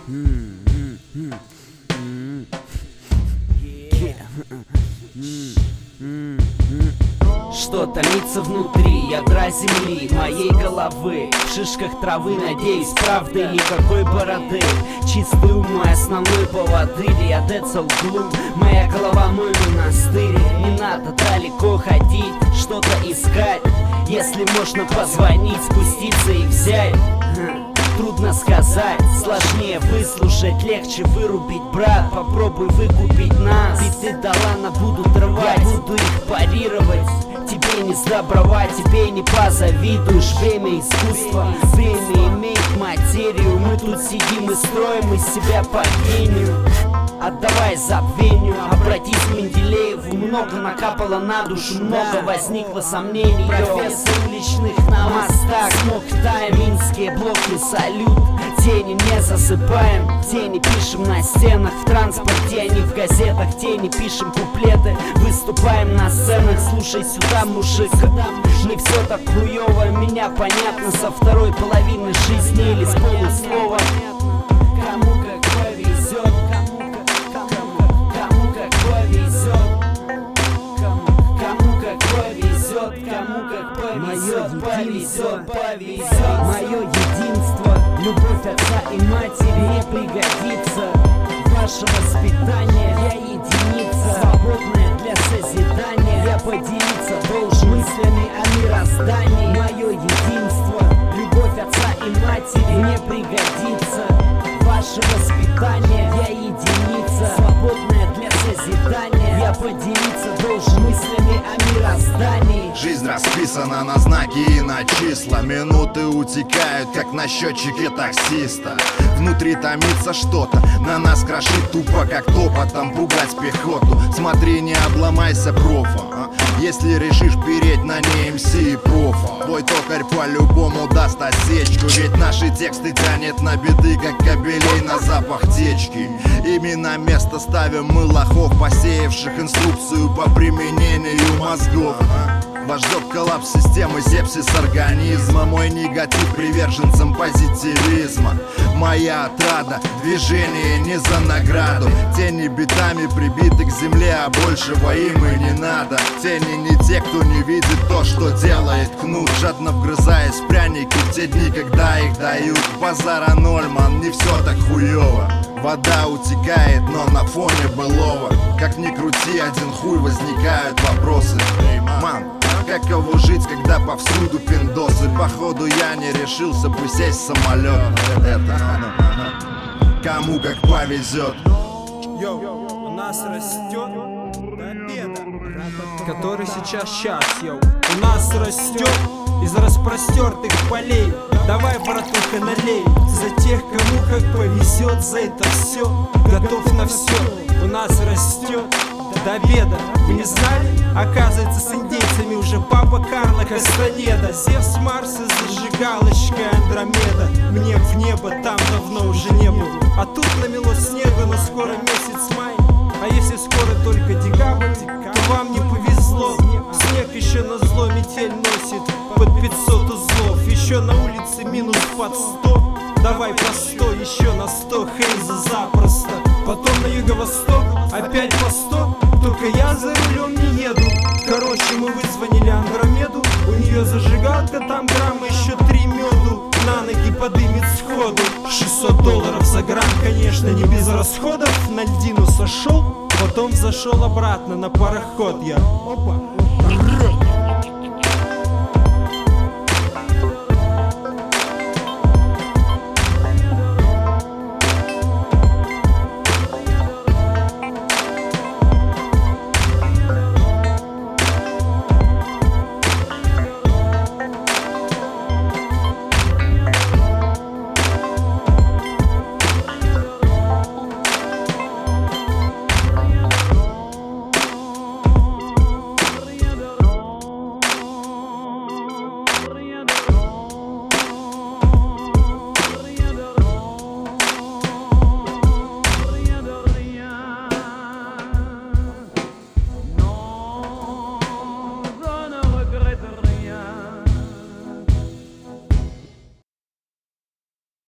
Что томится внутри ядра земли моей головы, в шишках травы, надеюсь, правды никакой бороды. Чистый ум мой основной поводырь, я Децл Глум, моя голова мой монастырь. Не надо далеко ходить, что-то искать, если можно позвонить, спуститься и взять. Трудно сказать, сложнее выслушать, легче вырубить, брат. Попробуй выкупить нас. Биты Долана будут рвать, я буду их парировать. Тебе не сдобровать, тебе не позавидуешь. Время искусства, время имеет материю. Мы тут сидим и строим из себя по гению. Отдавай забвению, обратись к Менделееву. Много накапало на душу, много возникло сомнений. Профессор уличных на мостах, смог тайм, минские блоки, салют. Тени не засыпаем, тени пишем на стенах. В транспорте, а не в газетах, тени пишем куплеты. Выступаем на сценах, слушай сюда, мужик. Не все так хуёво, меня понятно со второй половины жизни или с полуслова. Кому как повезет, кому как повезет, кому как повезет, кому как повезет, повезет. Мое единство, любовь отца и матери не пригодится. Ваше воспитание, я единица, свободная для созидания. Я поделиться должен мыслями о мироздании. Мое единство, любовь отца и матери не пригодится. Ваше воспитание, я единица, свободная для созидания. Я поделиться должен мыслями о мироздании. Жизнь расписана на знаки и на числа. Минуты утекают, как на счетчике таксиста. Внутри томится что-то, на нас крошит тупо, как топотом пугать пехоту. Смотри, не обломайся, профа, если решишь переть на ней МС и профа. Твой токарь по-любому даст осечку, ведь наши тексты тянет на беды, как кабелей на запах течки. Именно место ставим мы лохов, посеявших инструкцию по применению мозгов. Вас ждет коллапс системы, сепсис организма. Мой негатив приверженцам позитивизма. Моя отрада, движение не за награду. Тени битами прибиты к земле, а большего им и не надо. Тени не те, кто не видит то, что делает кнут, жадно вгрызаясь в пряники в те дни, когда их дают. Базара ноль, ман, не все так хуёво. Вода утекает, но на фоне былого. Как ни крути, один хуй, возникают вопросы. Ман, каково жить, когда повсюду пиндосы? Походу я не решился бы сесть в самолет. Кому как повезет. Йоу, у нас растет победа, который сейчас, йоу. У нас растет из распростертых полей. Давай, братуха, налей за тех, кому как повезет, за это все. Готов на все, у нас растет до обеда. Вы не знали? Оказывается, с индейцами уже папа Карло Кастанеда. Зевс, Марс и зажигалочка Андромеда. Мне в небо там давно уже не был. А тут намело снега, но скоро месяц май. А если скоро только декабрь, то вам не повезло. Снег еще на зло метель носит под 500 узлов. Еще на улице минус под 100. Давай по 100, еще на 100 Хейза запросто. Потом на юго-восток, опять по 100. Только я за рулем не еду. Короче, мы вызвонили Андромеду. У нее зажигалка, там грамма еще 3 меду. На ноги подымет сходу. $600 за грамм, конечно, не без расходов. На льдину сошел, потом зашел обратно на пароход я. Опа.